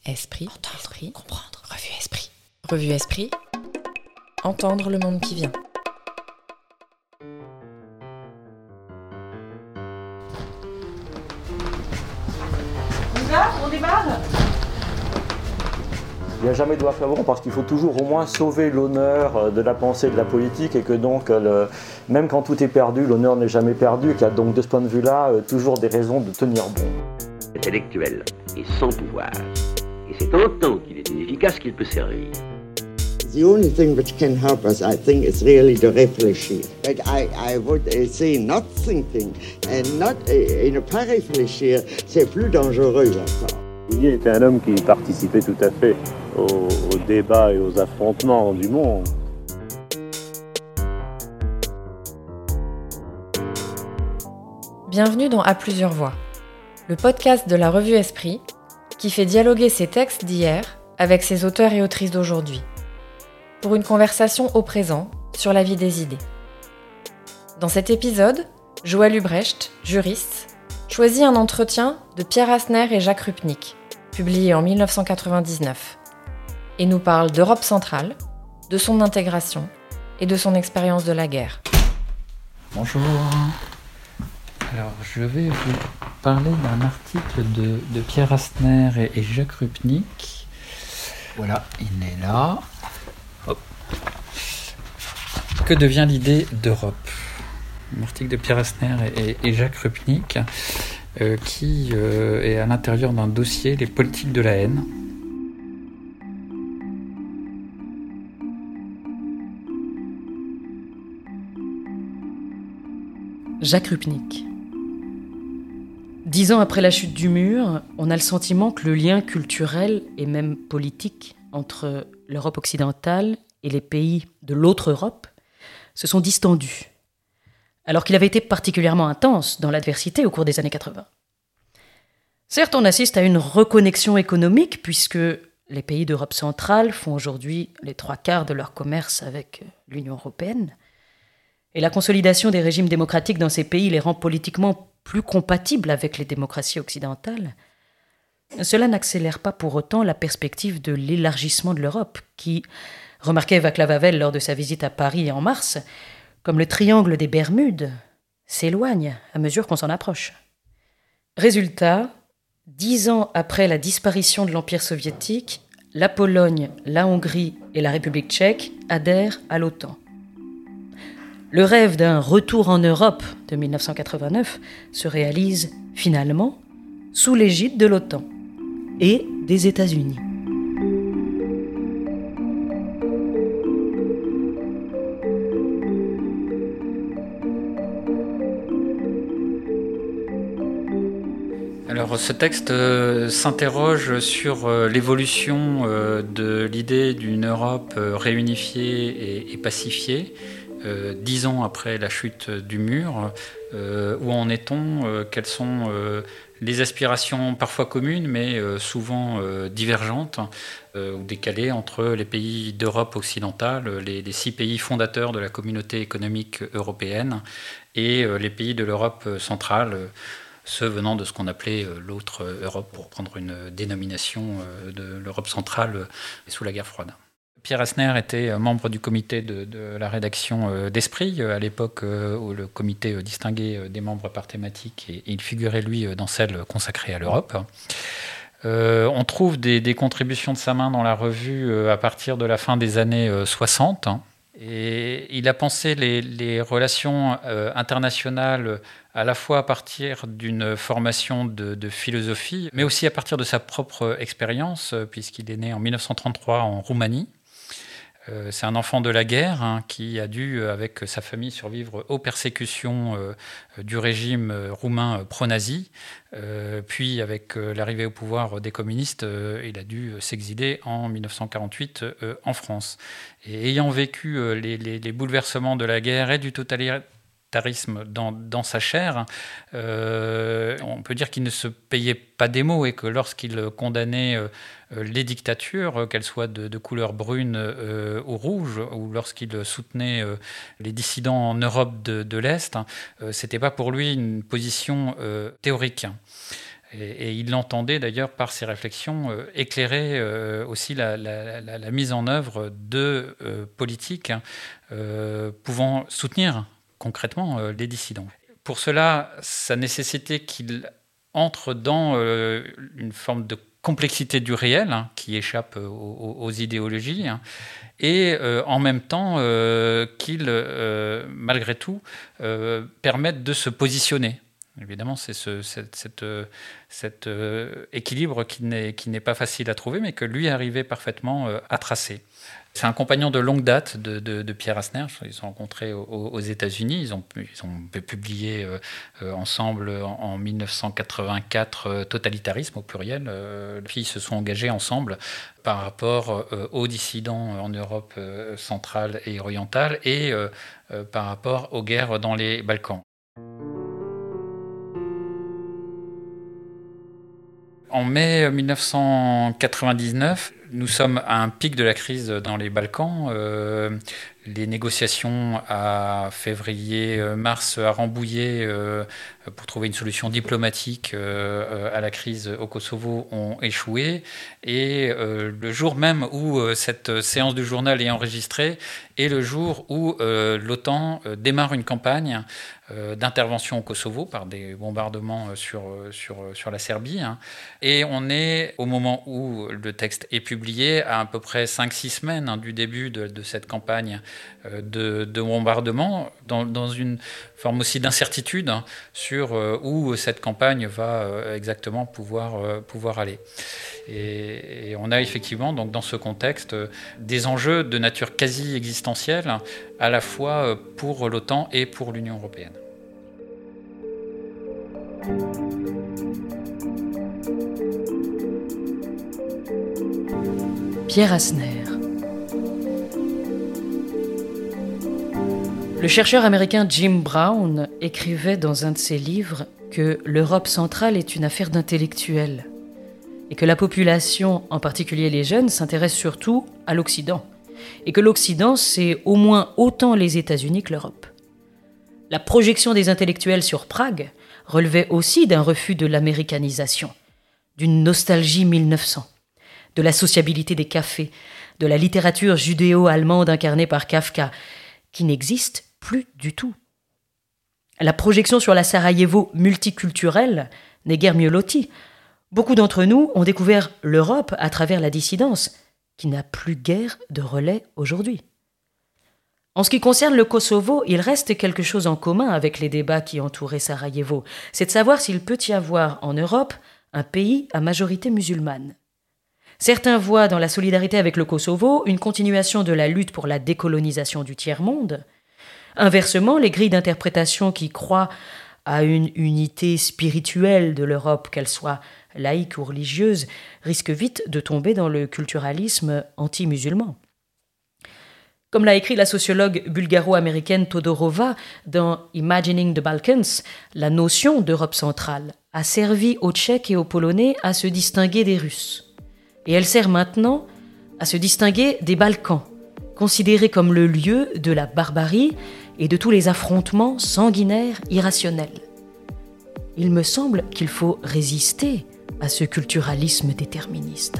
Esprit, entendre, comprendre. Revue Esprit. Revue Esprit. Entendre le monde qui vient. On démarre. Il n'y a jamais de loi favorable parce qu'il faut toujours au moins sauver l'honneur de la pensée et de la politique et que donc, même quand tout est perdu, l'honneur n'est jamais perdu et qu'il y a donc de ce point de vue-là toujours des raisons de tenir bon. Intellectuel et sans pouvoir. Et c'est en tant qu'il est inefficace qu'il peut servir. The only thing which can help us, I think, is really to réfléchir. But I would say not thinking and not ne pas réfléchir, c'est plus dangereux encore. Mounier était un homme qui participait tout à fait aux débats et aux affrontements du monde. Bienvenue dans À plusieurs voix, le podcast de la revue Esprit qui fait dialoguer ses textes d'hier avec ses auteurs et autrices d'aujourd'hui, pour une conversation au présent sur la vie des idées. Dans cet épisode, Joël Ubrecht, juriste, choisit un entretien de Pierre Asner et Jacques Rupnik, publié en 1999, et nous parle d'Europe centrale, de son intégration et de son expérience de la guerre. Bonjour. Alors, je vais vous parler d'un article de Pierre Asner et Jacques Rupnik. Voilà, il est là. Hop. Que devient l'idée d'Europe ? Un article de Pierre Asner et Jacques Rupnik qui est à l'intérieur d'un dossier, les politiques de la haine. Jacques Rupnik. 10 ans après la chute du mur, on a le sentiment que le lien culturel et même politique entre l'Europe occidentale et les pays de l'autre Europe se sont distendus, alors qu'il avait été particulièrement intense dans l'adversité au cours des années 80. Certes, on assiste à une reconnexion économique, puisque les pays d'Europe centrale font aujourd'hui les 3/4 de leur commerce avec l'Union européenne, et la consolidation des régimes démocratiques dans ces pays les rend politiquement plus compatibles avec les démocraties occidentales. Cela n'accélère pas pour autant la perspective de l'élargissement de l'Europe, qui, remarquait Václav Havel lors de sa visite à Paris en mars, comme le triangle des Bermudes, s'éloigne à mesure qu'on s'en approche. Résultat, 10 ans après la disparition de l'Empire soviétique, la Pologne, la Hongrie et la République tchèque adhèrent à l'OTAN. Le rêve d'un retour en Europe de 1989 se réalise finalement sous l'égide de l'OTAN et des États-Unis. Alors, ce texte s'interroge sur l'évolution de l'idée d'une Europe réunifiée et pacifiée, 10 ans après la chute du mur. Où en est-on ? Quelles sont les aspirations parfois communes, mais souvent divergentes ou décalées entre les pays d'Europe occidentale, les 6 pays fondateurs de la communauté économique européenne, et les pays de l'Europe centrale, ceux venant de ce qu'on appelait l'autre Europe, pour prendre une dénomination de l'Europe centrale sous la guerre froide. Pierre Asner était membre du comité de la rédaction d'Esprit, à l'époque où le comité distinguait des membres par thématique, et il figurait, lui, dans celle consacrée à l'Europe. On trouve des contributions de sa main dans la revue à partir de la fin des années 60. Et il a pensé les relations internationales à la fois à partir d'une formation de philosophie, mais aussi à partir de sa propre expérience, puisqu'il est né en 1933 en Roumanie. C'est un enfant de la guerre qui a dû, avec sa famille, survivre aux persécutions du régime roumain pro-nazi. Puis, avec l'arrivée au pouvoir des communistes, il a dû s'exiler en 1948 en France. Et ayant vécu les bouleversements de la guerre et du totalitarisme dans sa chair, on peut dire qu'il ne se payait pas des mots, et que lorsqu'il condamnait les dictatures, qu'elles soient de couleur brune ou rouge, ou lorsqu'il soutenait les dissidents en Europe de l'Est, c'était pas pour lui une position théorique. Et il l'entendait d'ailleurs par ses réflexions éclairer aussi la mise en œuvre de politiques pouvant soutenir concrètement les dissidents. Pour cela, ça nécessitait qu'il entre dans une forme de complexité du réel qui échappe aux idéologies et en même temps qu'il, malgré tout, permette de se positionner. Évidemment, c'est cet équilibre qui n'est pas facile à trouver, mais que lui arrivait parfaitement à tracer. C'est un compagnon de longue date de Pierre Asner. Ils se sont rencontrés aux États-Unis. Ils ont publié ensemble en 1984 Totalitarisme au pluriel. Puis ils se sont engagés ensemble par rapport aux dissidents en Europe centrale et orientale et par rapport aux guerres dans les Balkans. En mai 1999, nous sommes à un pic de la crise dans les Balkans. Les négociations à février-mars à Rambouillet pour trouver une solution diplomatique à la crise au Kosovo ont échoué. Et le jour même où cette séance du journal est enregistrée est le jour où l'OTAN démarre une campagne d'intervention au Kosovo par des bombardements sur la Serbie. Et on est, au moment où le texte est publié, à peu près 5-6 semaines du début de cette campagne de bombardement, dans une forme aussi d'incertitude sur où cette campagne va exactement pouvoir aller. Et on a effectivement, donc, dans ce contexte, des enjeux de nature quasi existentielle, à la fois pour l'OTAN et pour l'Union européenne. Pierre Asner. Le chercheur américain Jim Brown écrivait dans un de ses livres que l'Europe centrale est une affaire d'intellectuels et que la population, en particulier les jeunes, s'intéresse surtout à l'Occident et que l'Occident, c'est au moins autant les États-Unis que l'Europe. La projection des intellectuels sur Prague relevait aussi d'un refus de l'américanisation, d'une nostalgie 1900, de la sociabilité des cafés, de la littérature judéo-allemande incarnée par Kafka, qui n'existe plus du tout. La projection sur la Sarajevo multiculturelle n'est guère mieux lotie. Beaucoup d'entre nous ont découvert l'Europe à travers la dissidence, qui n'a plus guère de relais aujourd'hui. En ce qui concerne le Kosovo, il reste quelque chose en commun avec les débats qui entouraient Sarajevo. C'est de savoir s'il peut y avoir en Europe un pays à majorité musulmane. Certains voient dans la solidarité avec le Kosovo une continuation de la lutte pour la décolonisation du tiers-monde. Inversement, les grilles d'interprétation qui croient à une unité spirituelle de l'Europe, qu'elle soit laïque ou religieuse, risquent vite de tomber dans le culturalisme anti-musulman. Comme l'a écrit la sociologue bulgaro-américaine Todorova dans Imagining the Balkans, la notion d'Europe centrale a servi aux Tchèques et aux Polonais à se distinguer des Russes. Et elle sert maintenant à se distinguer des Balkans, considérés comme le lieu de la barbarie et de tous les affrontements sanguinaires irrationnels. Il me semble qu'il faut résister à ce culturalisme déterministe.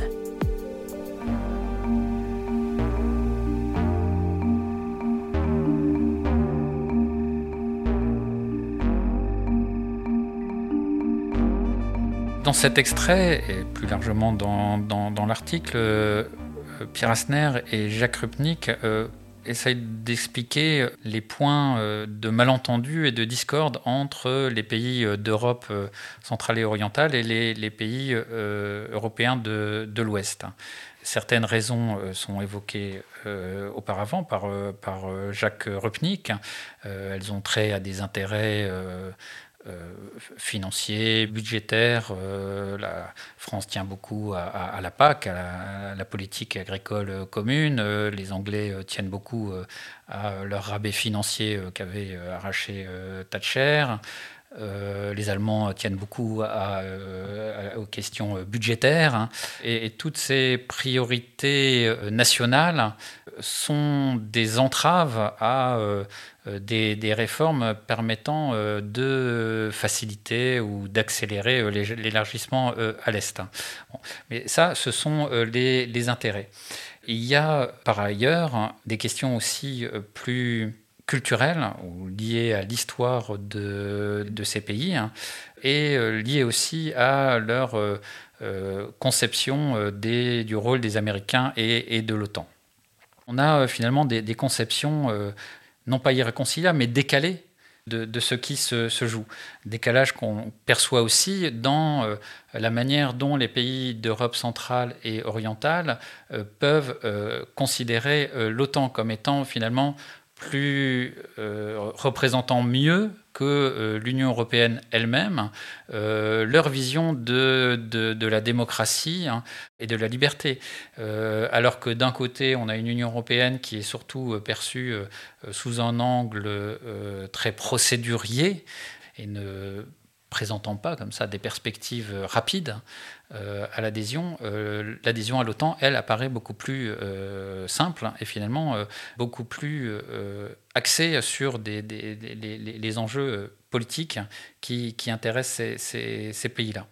Dans cet extrait, et plus largement dans l'article, Pierre Asner et Jacques Rupnik essayent d'expliquer les points de malentendu et de discorde entre les pays d'Europe centrale et orientale et les pays européens de l'Ouest. Certaines raisons sont évoquées auparavant par Jacques Rupnik. Elles ont trait à des intérêts financiers, budgétaires. La France tient beaucoup à la PAC, à la politique agricole commune. Les Anglais tiennent beaucoup à leur rabais financier qu'avait arraché Thatcher. Les Allemands tiennent beaucoup aux questions budgétaires. Et toutes ces priorités nationales sont des entraves à des réformes permettant de faciliter ou d'accélérer l'élargissement à l'Est. Bon, mais ça, ce sont les intérêts. Il y a par ailleurs des questions aussi plus culturelles ou liées à l'histoire de ces pays et liées aussi à leur conception du rôle des Américains et de l'OTAN. On a finalement des conceptions non pas irréconciliables, mais décalées de ce qui se joue. Décalage qu'on perçoit aussi dans la manière dont les pays d'Europe centrale et orientale peuvent considérer l'OTAN comme étant finalement plus représentant mieux que l'Union européenne elle-même leur vision de la démocratie et de la liberté. Alors que d'un côté, on a une Union européenne qui est surtout perçue sous un angle très procédurier et ne présentant pas comme ça des perspectives rapides à l'adhésion. L'adhésion à l'OTAN, elle, apparaît beaucoup plus simple et finalement beaucoup plus axée sur les enjeux politiques qui intéressent ces pays-là.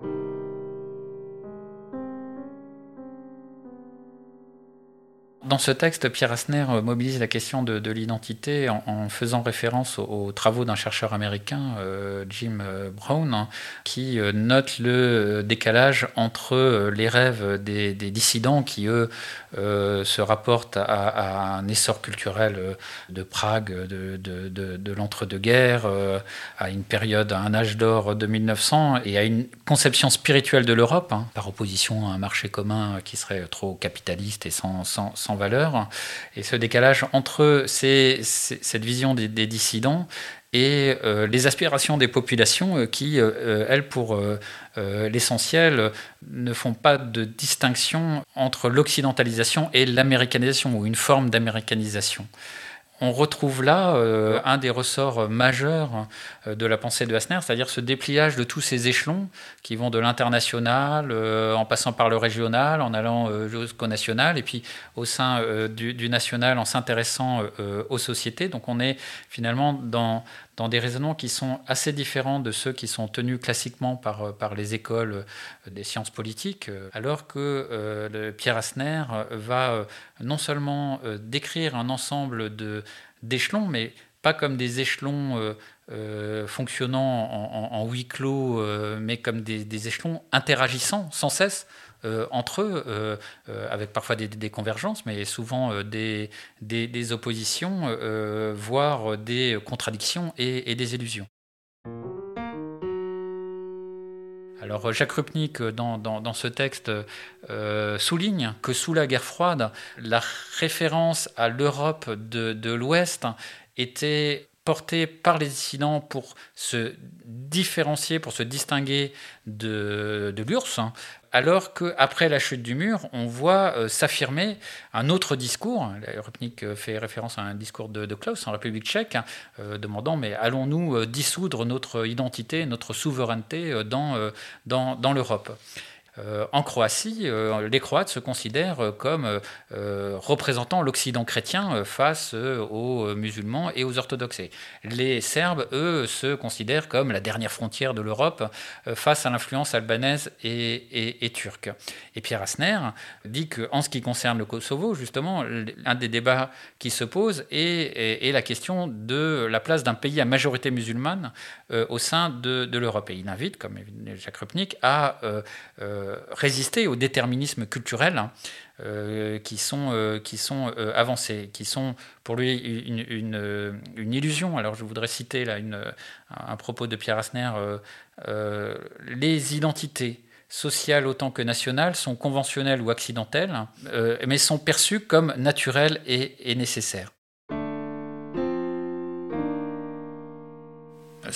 Dans ce texte, Pierre Hassner mobilise la question de l'identité en faisant référence aux travaux d'un chercheur américain, Jim Brown, qui note le décalage entre les rêves des dissidents qui, eux, se rapportent à un essor culturel de Prague, de l'entre-deux-guerres, à une période, à un âge d'or de 1900, et à une conception spirituelle de l'Europe, par opposition à un marché commun qui serait trop capitaliste et sans valeur. Et ce décalage entre cette vision des dissidents et les aspirations des populations qui, elles, pour l'essentiel, ne font pas de distinction entre l'occidentalisation et l'américanisation, ou une forme d'américanisation. On retrouve là un des ressorts majeurs de la pensée de Hassner, c'est-à-dire ce dépliage de tous ces échelons qui vont de l'international, en passant par le régional, en allant jusqu'au national, et puis au sein du national en s'intéressant aux sociétés. Donc on est finalement dans des raisonnements qui sont assez différents de ceux qui sont tenus classiquement par les écoles des sciences politiques, alors que Pierre Hassner va non seulement décrire un ensemble d'échelons, mais pas comme des échelons fonctionnant en huis clos, mais comme des échelons interagissant sans cesse entre eux, avec parfois des convergences, mais souvent des oppositions, voire des contradictions et des illusions. Alors Jacques Rupnik, dans ce texte, souligne que sous la guerre froide, la référence à l'Europe de l'Ouest était portée par les dissidents pour se différencier, pour se distinguer de l'URSS, alors qu'après la chute du mur, on voit s'affirmer un autre discours. Rupnik fait référence à un discours de Klaus en République tchèque, demandant « mais allons-nous dissoudre notre identité, notre souveraineté dans l'Europe ?» En Croatie, les Croates se considèrent comme représentant l'Occident chrétien face aux musulmans et aux orthodoxes. Les Serbes, eux, se considèrent comme la dernière frontière de l'Europe face à l'influence albanaise et turque. Et Pierre Hassner dit qu'en ce qui concerne le Kosovo, justement, un des débats qui se pose est la question de la place d'un pays à majorité musulmane au sein de l'Europe. Et il invite, comme Jacques Rupnik, à résister aux déterminismes culturels qui sont avancés, qui sont pour lui une illusion. Alors je voudrais citer là un propos de Pierre Hassner. Les identités sociales autant que nationales sont conventionnelles ou accidentelles, mais sont perçues comme naturelles et nécessaires.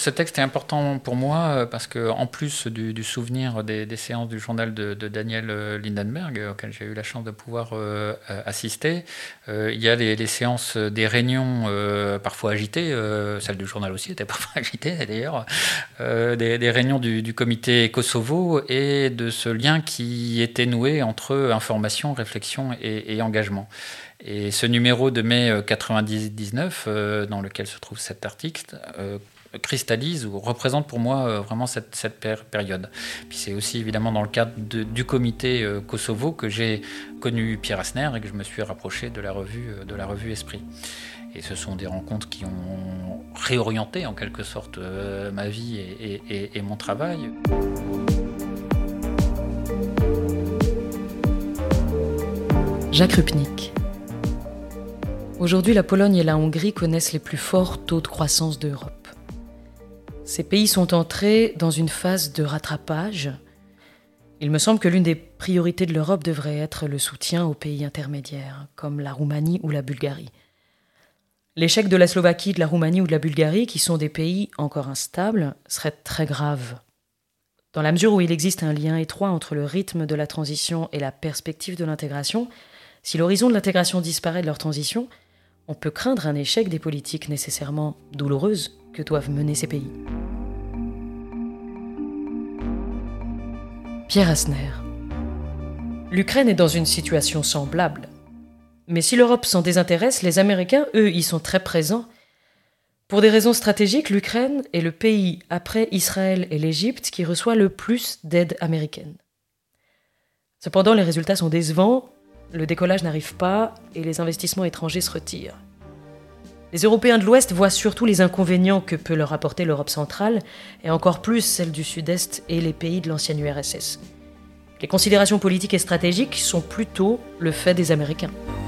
Ce texte est important pour moi parce qu'en plus du souvenir des séances du journal de Daniel Lindenberg, auquel j'ai eu la chance de pouvoir assister, il y a les séances des réunions parfois agitées, celle du journal aussi était parfois agitée d'ailleurs, des réunions du comité Kosovo et de ce lien qui était noué entre information, réflexion et engagement. Et ce numéro de mai 99, dans lequel se trouve cet article, cristallise ou représente pour moi vraiment cette période. Puis c'est aussi évidemment dans le cadre du comité Kosovo que j'ai connu Pierre Asner et que je me suis rapproché de la revue Esprit. Et ce sont des rencontres qui ont réorienté en quelque sorte ma vie et mon travail. Jacques Rupnik. Aujourd'hui, la Pologne et la Hongrie connaissent les plus forts taux de croissance d'Europe. Ces pays sont entrés dans une phase de rattrapage. Il me semble que l'une des priorités de l'Europe devrait être le soutien aux pays intermédiaires, comme la Roumanie ou la Bulgarie. L'échec de la Slovaquie, de la Roumanie ou de la Bulgarie, qui sont des pays encore instables, serait très grave. Dans la mesure où il existe un lien étroit entre le rythme de la transition et la perspective de l'intégration, si l'horizon de l'intégration disparaît de leur transition, on peut craindre un échec des politiques nécessairement douloureuses que doivent mener ces pays. Pierre Asner. L'Ukraine est dans une situation semblable. Mais si l'Europe s'en désintéresse, les Américains, eux, y sont très présents. Pour des raisons stratégiques, l'Ukraine est le pays, après Israël et l'Égypte, qui reçoit le plus d'aide américaine. Cependant, les résultats sont décevants. Le décollage n'arrive pas et les investissements étrangers se retirent. Les Européens de l'Ouest voient surtout les inconvénients que peut leur apporter l'Europe centrale et encore plus celle du Sud-Est et les pays de l'ancienne URSS. Les considérations politiques et stratégiques sont plutôt le fait des Américains.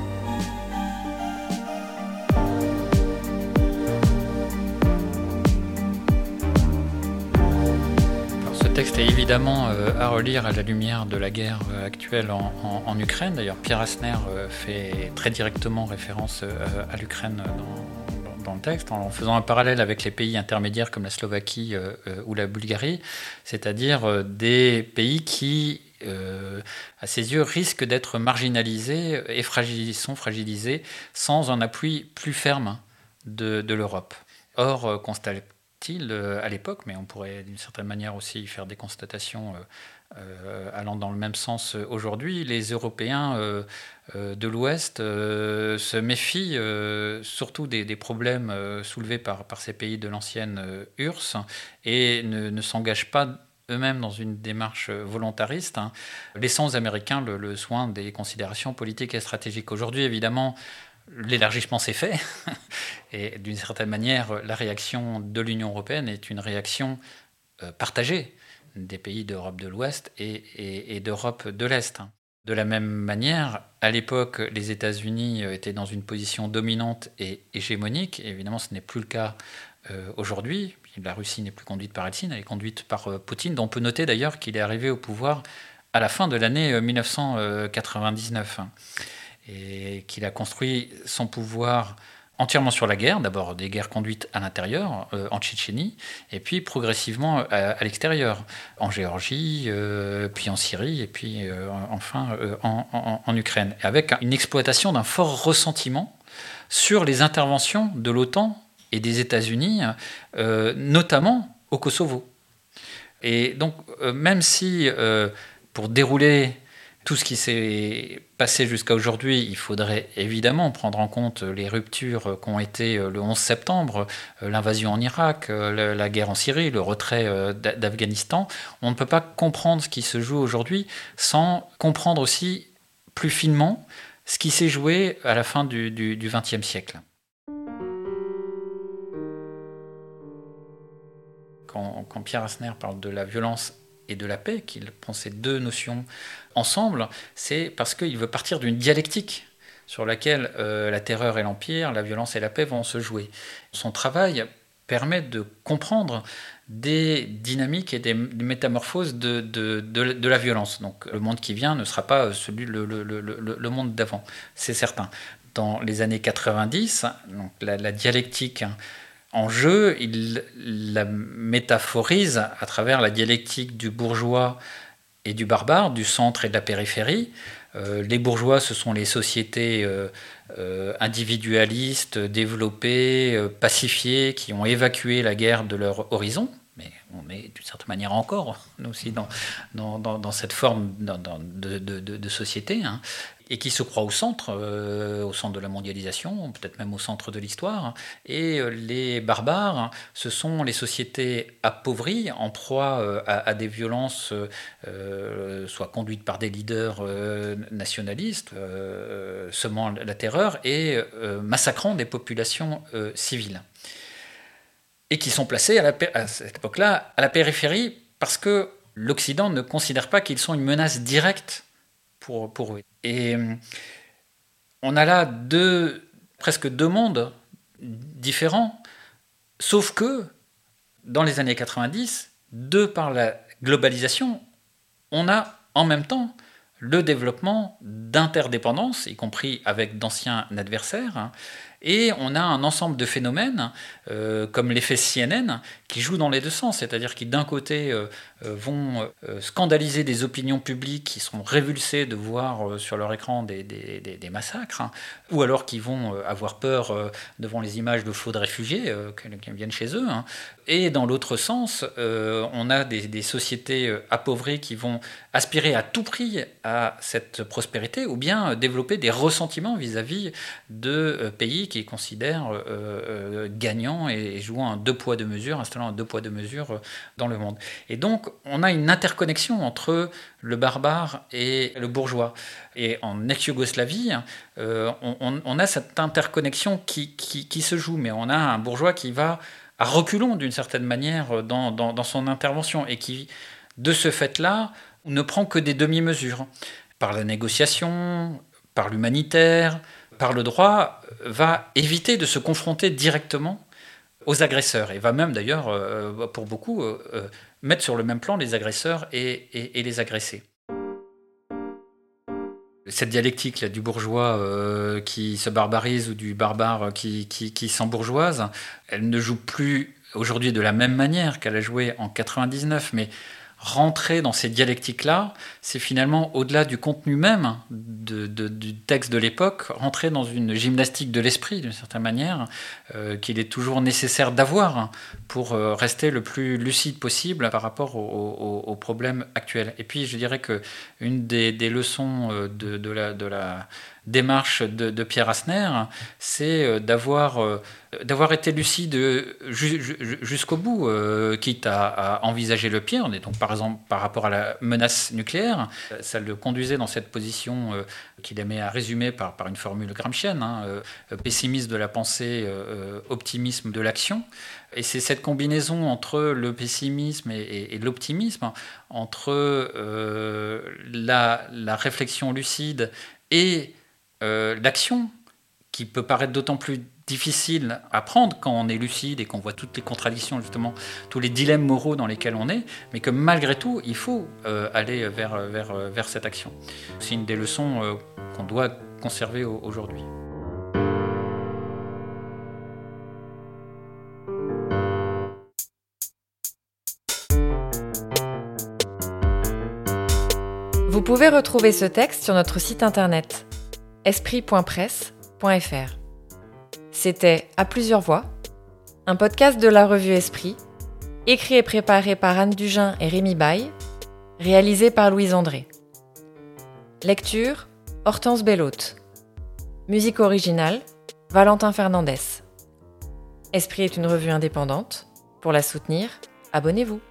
Ce texte est évidemment à relire à la lumière de la guerre actuelle en Ukraine. D'ailleurs, Pierre Asner fait très directement référence à l'Ukraine dans le texte, en faisant un parallèle avec les pays intermédiaires comme la Slovaquie ou la Bulgarie, c'est-à-dire des pays qui, à ses yeux, risquent d'être marginalisés et sont fragilisés sans un appui plus ferme de l'Europe. Or, constate-t-il à l'époque, mais on pourrait d'une certaine manière aussi faire des constatations allant dans le même sens aujourd'hui, les Européens de l'Ouest se méfient surtout des problèmes soulevés par ces pays de l'ancienne URSS et ne s'engagent pas eux-mêmes dans une démarche volontariste, laissant aux Américains le soin des considérations politiques et stratégiques. Aujourd'hui, évidemment, l'élargissement s'est fait et d'une certaine manière, la réaction de l'Union européenne est une réaction partagée des pays d'Europe de l'Ouest et d'Europe de l'Est. De la même manière, à l'époque, les États-Unis étaient dans une position dominante et hégémonique. Et évidemment, ce n'est plus le cas aujourd'hui. La Russie n'est plus conduite par Eltsine, elle est conduite par Poutine, dont on peut noter d'ailleurs qu'il est arrivé au pouvoir à la fin de l'année 1999 et qu'il a construit son pouvoir entièrement sur la guerre, d'abord des guerres conduites à l'intérieur, en Tchétchénie, et puis progressivement à l'extérieur, en Géorgie, puis en Syrie, et puis enfin en Ukraine, avec une exploitation d'un fort ressentiment sur les interventions de l'OTAN et des États-Unis, notamment au Kosovo. Et donc, même si, pour dérouler tout ce qui s'est passé jusqu'à aujourd'hui, il faudrait évidemment prendre en compte les ruptures qu'ont été le 11 septembre, l'invasion en Irak, la guerre en Syrie, le retrait d'Afghanistan. On ne peut pas comprendre ce qui se joue aujourd'hui sans comprendre aussi plus finement ce qui s'est joué à la fin du XXe siècle. Quand Pierre Asner parle de la violence et de la paix, qu'il prend ces deux notions ensemble, c'est parce qu'il veut partir d'une dialectique sur laquelle la terreur et l'empire, la violence et la paix vont se jouer. Son travail permet de comprendre des dynamiques et des métamorphoses de la violence. Donc le monde qui vient ne sera pas le monde d'avant, c'est certain. Dans les années 90, donc la dialectique en jeu, il la métaphorise à travers la dialectique du bourgeois et du barbare, du centre et de la périphérie. Les bourgeois, ce sont les sociétés individualistes, développées, pacifiées, qui ont évacué la guerre de leur horizon. Mais on est d'une certaine manière encore, nous aussi, dans cette forme de société, hein, et qui se croient au centre de la mondialisation, peut-être même au centre de l'histoire. Et les barbares, ce sont les sociétés appauvries, en proie à des violences, soit conduites par des leaders nationalistes, semant la terreur et massacrant des populations civiles. Et qui sont placés à cette époque-là à la périphérie parce que l'Occident ne considère pas qu'ils sont une menace directe pour eux. Et on a là presque deux mondes différents, sauf que dans les années 90, de par la globalisation, on a en même temps le développement d'interdépendances, y compris avec d'anciens adversaires, hein, et on a un ensemble de phénomènes, comme l'effet CNN, qui jouent dans les deux sens, c'est-à-dire qui d'un côté vont scandaliser des opinions publiques qui sont révulsées de voir sur leur écran des massacres, hein, ou alors qui vont avoir peur devant les images de flots de réfugiés qui viennent chez eux, hein. Et dans l'autre sens, on a des sociétés appauvries qui vont aspirer à tout prix à cette prospérité, ou bien développer des ressentiments vis-à-vis de pays qui considèrent gagnants et jouant un deux poids deux mesures, installant un deux poids deux mesures dans le monde. Et donc on a une interconnexion entre le barbare et le bourgeois. Et en ex-Yougoslavie, on a cette interconnexion qui se joue, mais on a un bourgeois qui va à reculons d'une certaine manière dans son intervention et qui, de ce fait-là, ne prend que des demi-mesures. Par la négociation, par l'humanitaire, par le droit, va éviter de se confronter directement aux agresseurs et va même d'ailleurs, pour beaucoup, mettre sur le même plan les agresseurs et les agressés. Cette dialectique là, du bourgeois qui se barbarise ou du barbare qui s'embourgeoise, elle ne joue plus aujourd'hui de la même manière qu'elle a joué en 99, mais rentrer dans ces dialectiques-là, c'est finalement, au-delà du contenu même du texte de l'époque, rentrer dans une gymnastique de l'esprit, d'une certaine manière, qu'il est toujours nécessaire d'avoir pour rester le plus lucide possible par rapport aux problèmes actuels. Et puis, je dirais qu'une des leçons de la démarche de Pierre Asner, c'est d'avoir été lucide jusqu'au bout, quitte à envisager le pire. Et donc, par exemple, par rapport à la menace nucléaire, ça le conduisait dans cette position qu'il aimait à résumer par une formule gramscienne, hein, pessimisme de la pensée, optimisme de l'action. Et c'est cette combinaison entre le pessimisme et l'optimisme, entre la réflexion lucide et l'action, qui peut paraître d'autant plus difficile à prendre quand on est lucide et qu'on voit toutes les contradictions, justement, tous les dilemmes moraux dans lesquels on est, mais que malgré tout, il faut aller vers cette action. C'est une des leçons qu'on doit conserver aujourd'hui. Vous pouvez retrouver ce texte sur notre site internet esprit.presse.fr. C'était À plusieurs voix, un podcast de la revue Esprit, écrit et préparé par Anne Dugin et Rémi Baille, réalisé par Louise André. Lecture, Hortense Bellotte. Musique originale, Valentin Fernandez. Esprit est une revue indépendante. Pour la soutenir, abonnez-vous.